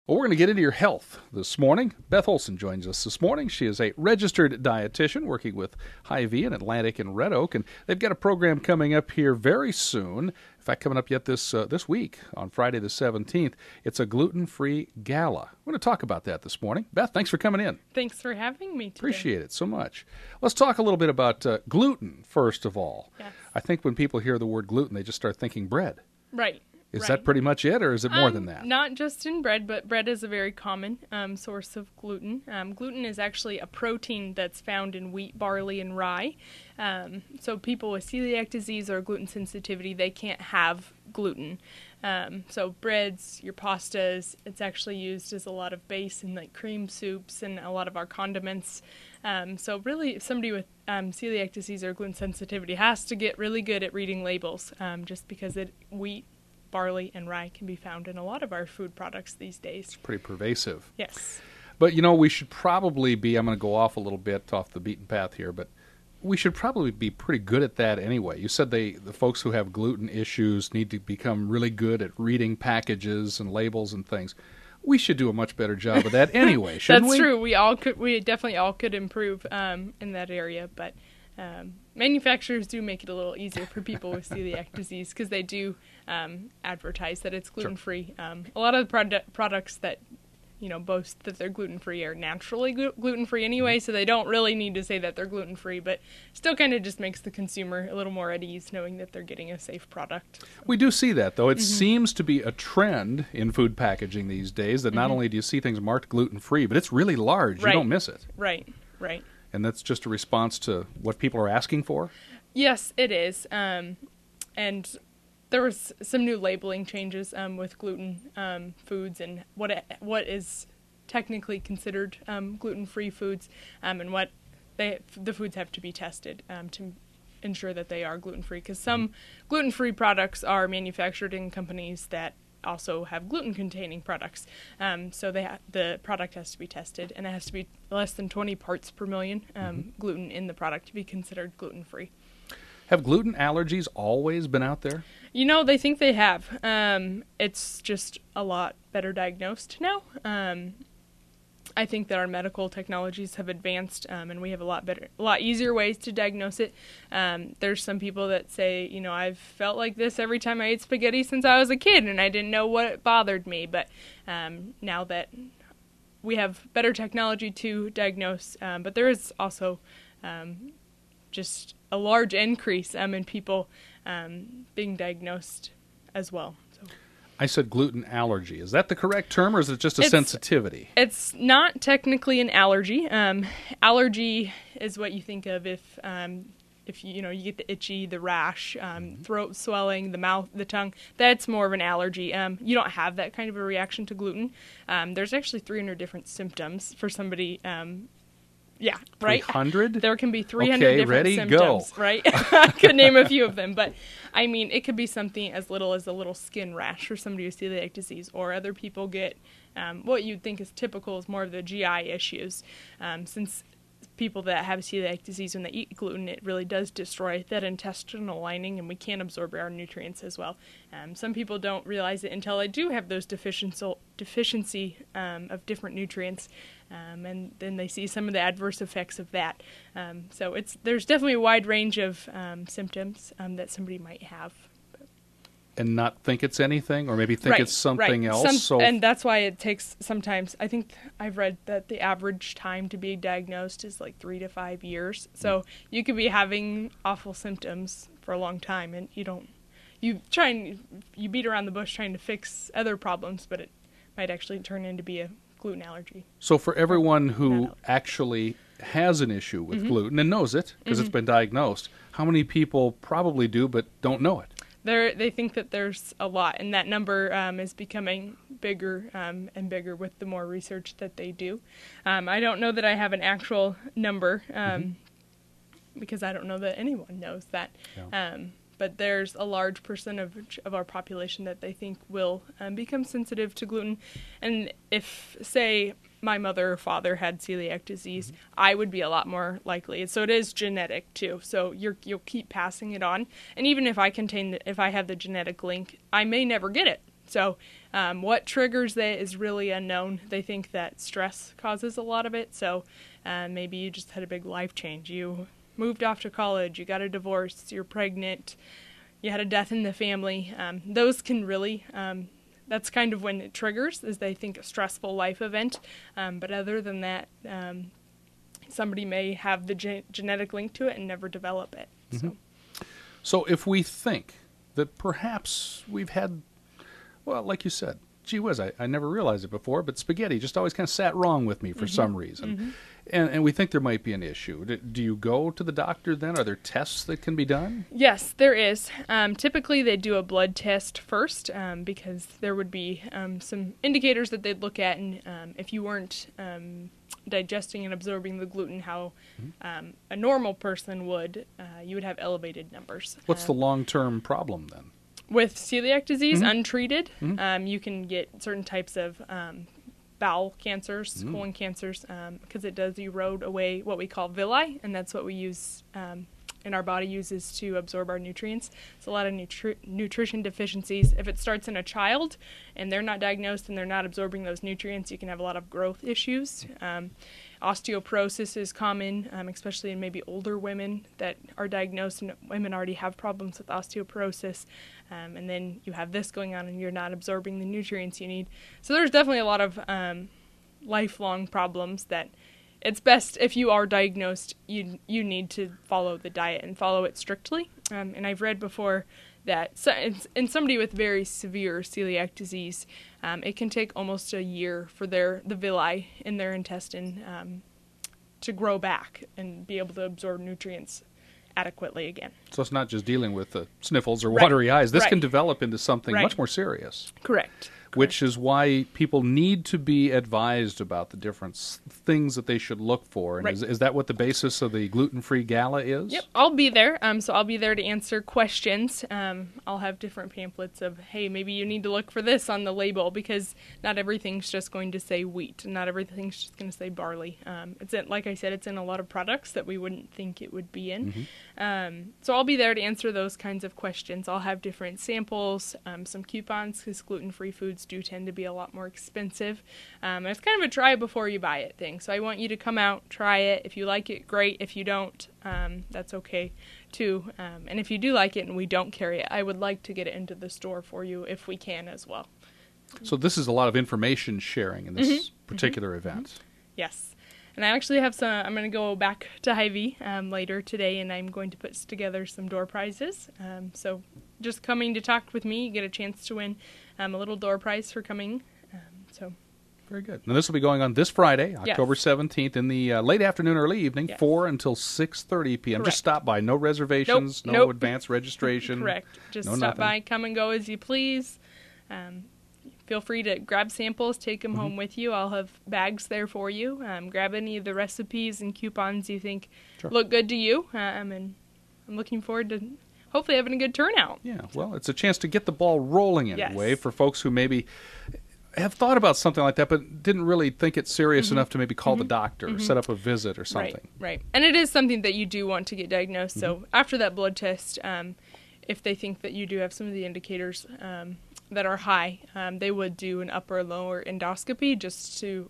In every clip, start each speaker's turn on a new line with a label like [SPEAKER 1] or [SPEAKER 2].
[SPEAKER 1] Well, we're going to get into your health this morning. Beth Olson joins us this morning. She is a registered dietitian working with Hy-Vee in Atlantic and Red Oak, and they've got a program coming up here very soon. In fact, coming up yet this week on Friday the 17th. It's a gluten-free gala. We're going to talk about that this morning. Beth, thanks for coming in.
[SPEAKER 2] Thanks for having me today.
[SPEAKER 1] Appreciate it so much. Let's talk a little bit about gluten, first of all.
[SPEAKER 2] Yes.
[SPEAKER 1] I think when people hear the word gluten, they just start thinking bread.
[SPEAKER 2] Right.
[SPEAKER 1] Is that pretty much it, or is it more than that?
[SPEAKER 2] Not just in bread, but bread is a very common source of gluten. Gluten is actually a protein that's found in wheat, barley, and rye. So people with celiac disease or gluten sensitivity, they can't have gluten. So breads, your pastas, it's actually used as a lot of base in like cream soups and a lot of our condiments. So really, somebody with celiac disease or gluten sensitivity has to get really good at reading labels, just because wheat, barley, and rye can be found in a lot of our food products these days.
[SPEAKER 1] It's pretty pervasive.
[SPEAKER 2] Yes.
[SPEAKER 1] But, we should probably be, I'm going to go off a little bit off the beaten path here, but we should probably be pretty good at that anyway. You said the folks who have gluten issues need to become really good at reading packages and labels and things. We should do a much better job of that anyway, shouldn't we?
[SPEAKER 2] That's true. We definitely all could improve in that area, but manufacturers do make it a little easier for people with celiac disease because they do advertise that it's gluten-free.
[SPEAKER 1] Sure.
[SPEAKER 2] A lot of the products that boast that they're gluten-free are naturally gluten-free anyway, so they don't really need to say that they're gluten-free, but still kind of just makes the consumer a little more at ease knowing that they're getting a safe product.
[SPEAKER 1] We do see that, though. It seems to be a trend in food packaging these days that not only do you see things marked gluten-free, but it's really large.
[SPEAKER 2] Right.
[SPEAKER 1] You don't miss it.
[SPEAKER 2] Right.
[SPEAKER 1] And that's just a response to what people are asking for?
[SPEAKER 2] Yes, it is. And there was some new labeling changes with gluten foods and what is technically considered gluten-free foods, and what the foods have to be tested to ensure that they are gluten-free. Because some gluten-free products are manufactured in companies that also have gluten-containing products. So the product has to be tested, and it has to be less than 20 parts per million gluten in the product to be considered gluten-free.
[SPEAKER 1] Have gluten allergies always been out there?
[SPEAKER 2] They think they have. It's just a lot better diagnosed now. I think that our medical technologies have advanced, and we have a lot easier ways to diagnose it. There's some people that say, I've felt like this every time I ate spaghetti since I was a kid, and I didn't know what bothered me. But now that we have better technology to diagnose, but there is also just a large increase in people being diagnosed as well.
[SPEAKER 1] I said gluten allergy. Is that the correct term, or is it just a sensitivity?
[SPEAKER 2] It's not technically an allergy. Allergy is what you think of if you get the itchy, the rash, throat swelling, the mouth, the tongue. That's more of an allergy. You don't have that kind of a reaction to gluten. There's actually 300 different symptoms for somebody. Yeah, right?
[SPEAKER 1] 300?
[SPEAKER 2] There can be 300 different symptoms,
[SPEAKER 1] go.
[SPEAKER 2] Right? I could name a few of them, but it could be something as little as a little skin rash for somebody with celiac disease, or other people get what you'd think is typical is more of the GI issues. Since people that have celiac disease, when they eat gluten, it really does destroy that intestinal lining, and we can't absorb our nutrients as well. Some people don't realize it until they do have those deficiency of different nutrients, and then they see some of the adverse effects of that. So there's definitely a wide range of symptoms that somebody might have.
[SPEAKER 1] And not think it's anything, or maybe think it's something else.
[SPEAKER 2] And that's why it takes sometimes. I think I've read that the average time to be diagnosed is like 3 to 5 years. So you could be having awful symptoms for a long time, and you beat around the bush trying to fix other problems, but it might actually turn into be a gluten allergy.
[SPEAKER 1] So for everyone who actually has an issue with gluten and knows it because it's been diagnosed, how many people probably do but don't know it?
[SPEAKER 2] They think that there's a lot, and that number is becoming bigger and bigger with the more research that they do. I don't know that I have an actual number because I don't know that anyone knows that. Yeah. But there's a large percentage of our population that they think will become sensitive to gluten. And if, say, my mother or father had celiac disease, I would be a lot more likely. So it is genetic too. So you'll keep passing it on. And even if I have the genetic link, I may never get it. So what triggers it is really unknown. They think that stress causes a lot of it. So maybe you just had a big life change. You moved off to college, you got a divorce, you're pregnant, you had a death in the family. Those can really, that's kind of when it triggers, is they think a stressful life event. But other than that, somebody may have the genetic link to it and never develop it.
[SPEAKER 1] So if we think that perhaps we've had, well, like you said, gee whiz, I never realized it before, but spaghetti just always kind of sat wrong with me for some reason. And we think there might be an issue. Do you go to the doctor then? Are there tests that can be done?
[SPEAKER 2] Yes, there is. Typically, they do a blood test first because there would be some indicators that they'd look at. And if you weren't digesting and absorbing the gluten how a normal person would, you would have elevated numbers.
[SPEAKER 1] What's the long-term problem then?
[SPEAKER 2] With celiac disease, untreated, you can get certain types of bowel cancers, colon cancers, because it does erode away what we call villi, and that's what we use in our body uses to absorb our nutrients. It's a lot of nutrition deficiencies. If it starts in a child and they're not diagnosed and they're not absorbing those nutrients, you can have a lot of growth issues. Osteoporosis is common, especially in maybe older women that are diagnosed, and women already have problems with osteoporosis. And then you have this going on and you're not absorbing the nutrients you need. So there's definitely a lot of lifelong problems that it's best if you are diagnosed, you need to follow the diet and follow it strictly. And I've read before that in somebody with very severe celiac disease, it can take almost a year for the villi in their intestine to grow back and be able to absorb nutrients adequately again.
[SPEAKER 1] So it's not just dealing with the sniffles or watery eyes. This can develop into something much more serious.
[SPEAKER 2] Correct.
[SPEAKER 1] Which is why people need to be advised about the different things that they should look for. And is that what the basis of the gluten-free gala is?
[SPEAKER 2] Yep, I'll be there. So I'll be there to answer questions. I'll have different pamphlets of, hey, maybe you need to look for this on the label, because not everything's just going to say wheat, and not everything's just going to say barley. Like I said, it's in a lot of products that we wouldn't think it would be in. So I'll be there to answer those kinds of questions. I'll have different samples, some coupons, because gluten-free foods do tend to be a lot more expensive. It's kind of a try before you buy it thing. So I want you to come out, try it. If you like it, great. If you don't, that's okay too. And if you do like it and we don't carry it, I would like to get it into the store for you if we can as well.
[SPEAKER 1] So this is a lot of information sharing in this particular event.
[SPEAKER 2] Yes. And I actually have I'm going to go back to Hy-Vee later today, and I'm going to put together some door prizes. So just coming to talk with me, you get a chance to win a little door prize for coming.
[SPEAKER 1] Very good. And this will be going on this Friday, October 17th, in the late afternoon, early evening, 4 until 6:30 p.m.
[SPEAKER 2] Correct.
[SPEAKER 1] Just stop by. No reservations, no advance registration.
[SPEAKER 2] Correct. Just stop by, come and go as you please. Feel free to grab samples, take them home with you. I'll have bags there for you. Grab any of the recipes and coupons you think look good to you. And I'm looking forward to hopefully having a good turnout.
[SPEAKER 1] Yeah, well, it's a chance to get the ball rolling anyway for folks who maybe have thought about something like that but didn't really think it serious enough to maybe call the doctor or set up a visit or something.
[SPEAKER 2] Right. And it is something that you do want to get diagnosed. So after that blood test, if they think that you do have some of the indicators that are high, they would do an upper and lower endoscopy just to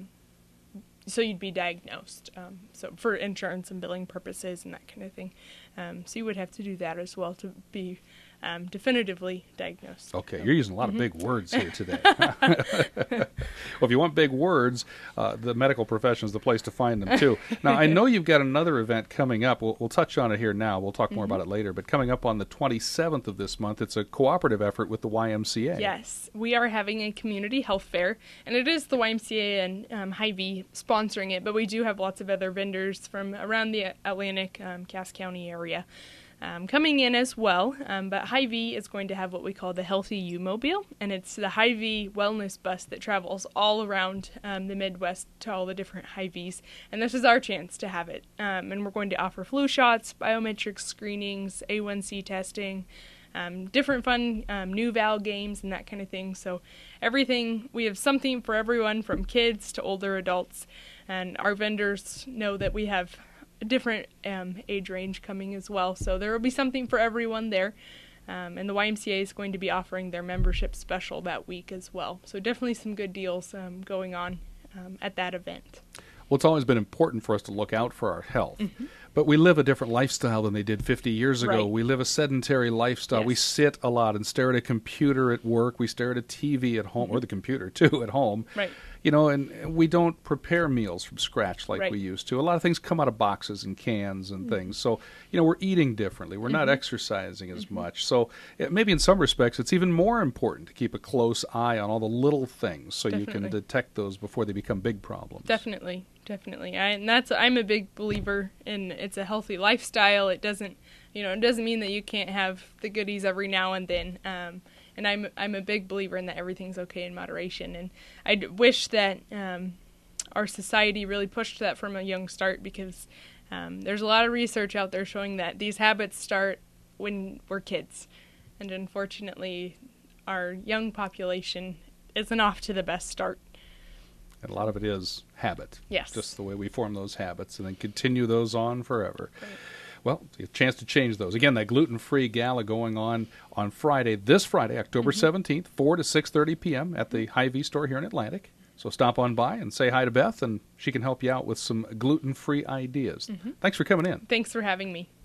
[SPEAKER 2] so you'd be diagnosed. So for insurance and billing purposes and that kind of thing. So you would have to do that as well to be definitively diagnosed.
[SPEAKER 1] Okay, you're using a lot of big words here today. Well, if you want big words, the medical profession is the place to find them, too. Now, I know you've got another event coming up. We'll touch on it here now. We'll talk more about it later. But coming up on the 27th of this month, it's a cooperative effort with the YMCA.
[SPEAKER 2] Yes, we are having a community health fair, and it is the YMCA and Hy-Vee sponsoring it, but we do have lots of other vendors from around the Atlantic, Cass County area coming in as well. But Hy-Vee is going to have what we call the Healthy U Mobile, and it's the Hy-Vee wellness bus that travels all around the Midwest to all the different Hy-Vees, and this is our chance to have it. And we're going to offer flu shots, biometric screenings, A1C testing, different fun new Val games and that kind of thing. So everything, we have something for everyone from kids to older adults, and our vendors know that we have a different age range coming as well. So there will be something for everyone there. And the YMCA is going to be offering their membership special that week as well. So definitely some good deals going on at that event.
[SPEAKER 1] Well, it's always been important for us to look out for our health. But we live a different lifestyle than they did 50 years ago.
[SPEAKER 2] Right.
[SPEAKER 1] We live a sedentary lifestyle.
[SPEAKER 2] Yes.
[SPEAKER 1] We sit a lot and stare at a computer at work. We stare at a TV at home, or the computer, too, at home.
[SPEAKER 2] Right.
[SPEAKER 1] You know, and we don't prepare meals from scratch like
[SPEAKER 2] Right.
[SPEAKER 1] we used to. A lot of things come out of boxes and cans and things. So, you know, we're eating differently. We're not exercising as much. So maybe in some respects it's even more important to keep a close eye on all the little things so you can
[SPEAKER 2] Definitely.
[SPEAKER 1] detect those before they become big problems.
[SPEAKER 2] Definitely. I'm a big believer in it's a healthy lifestyle. It doesn't mean that you can't have the goodies every now and then. And I'm a big believer in that everything's okay in moderation. And I wish that our society really pushed that from a young start, because there's a lot of research out there showing that these habits start when we're kids. And unfortunately, our young population isn't off to the best start.
[SPEAKER 1] And a lot of it is habit.
[SPEAKER 2] Yes.
[SPEAKER 1] Just the way we form those habits and then continue those on forever.
[SPEAKER 2] Right.
[SPEAKER 1] Well, a chance to change those. Again, that gluten-free gala going on Friday, this Friday, October 17th, 4 to 6:30 p.m. at the Hy-Vee store here in Atlantic. So stop on by and say hi to Beth, and she can help you out with some gluten-free ideas. Thanks for coming in.
[SPEAKER 2] Thanks for having me.